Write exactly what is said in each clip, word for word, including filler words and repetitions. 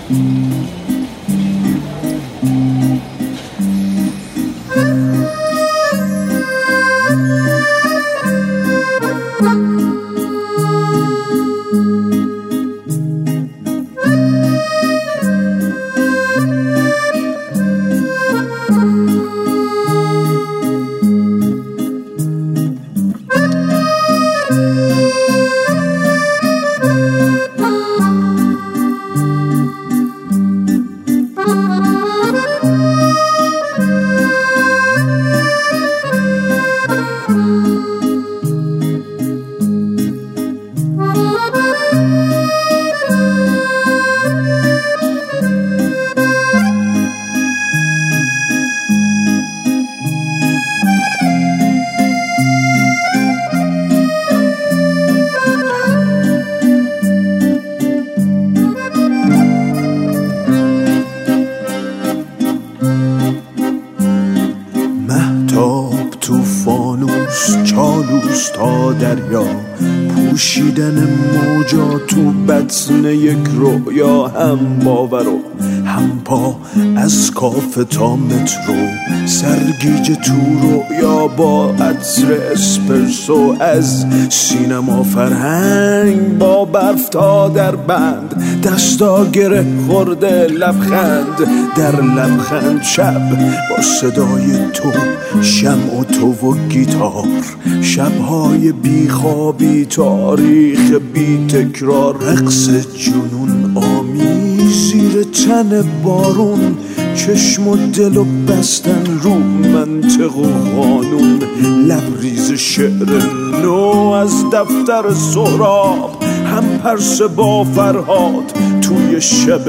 چالوس تا دریا، پوشیدن موجا تو بطن یک رویا، هم باور و هم پا از کافه تا مترو، سرگیجه تو رویا با عطر اسپرسو، از سینما فرهنگ با برف تا در بند، دستا گره خورده لبخند در لبخند، شب با صدای تو، شمع و تو و گیتار، شبهای بیخوابی، تاریخ بی تکرار، رقص جنون آمیز زیر تن بارون، چشم و دل و بستن رو منطق و قانون، لبریز شعر نو از دفتر سهراب، هم پرس با فرهاد توی شب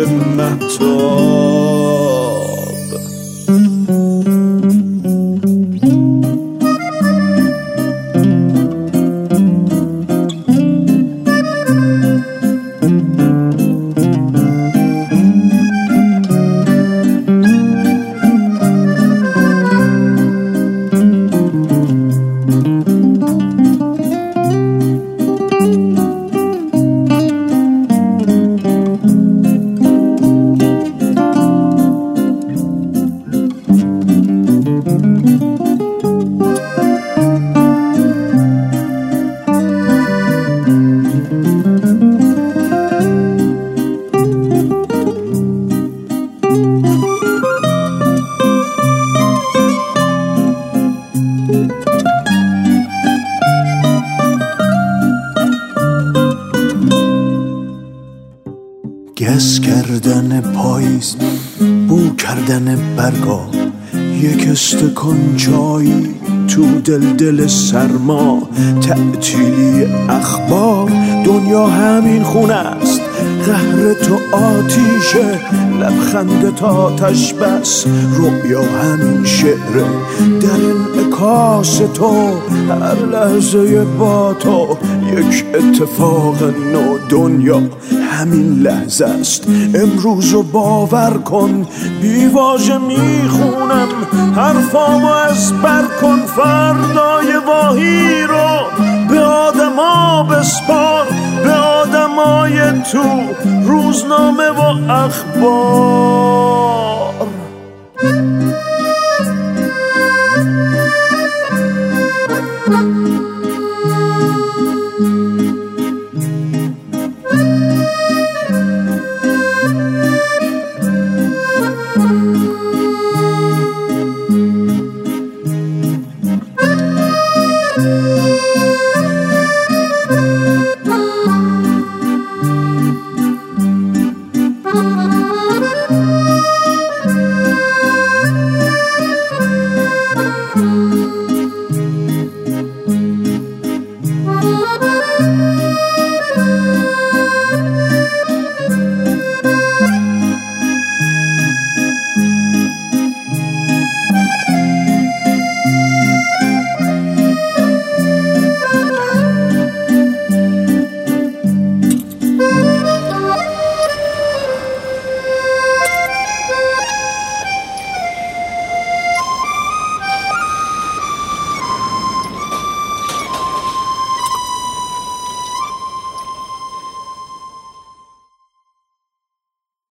مهتاب. گس کردن پاییز، بو کردن برگا، یک استکان چایی تو دل دل سرما، تعطیلی اخبار، دنیا همین خونه است، قهر تو آتیشه، لبخند تا آتش بس، رویا همین شعره، در انعکاس تو هر لحظه با تو یک اتفاق نو، دنیا همین لحظه است، امروزو باور کن، بیواژه میخونم حرفامو از بر کن، فردای واهی رو به آدما بسپار، به آدمای تو روزنامه و اخبار.